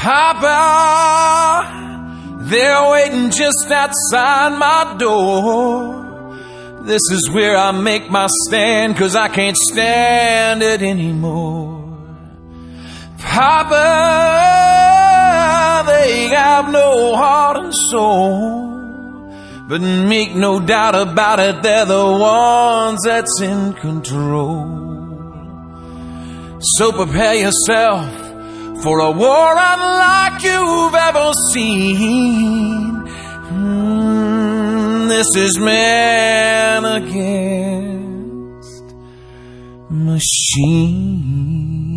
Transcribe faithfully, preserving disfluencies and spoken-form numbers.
Papa, they're waiting just outside my door. This is where I make my stand, 'cause I can't stand it anymore. Papa, they have no heart and soul, but make no doubt about it, they're the ones that's in control. So prepare yourself for a war unlike you've ever seen. Mm, this is man against machine.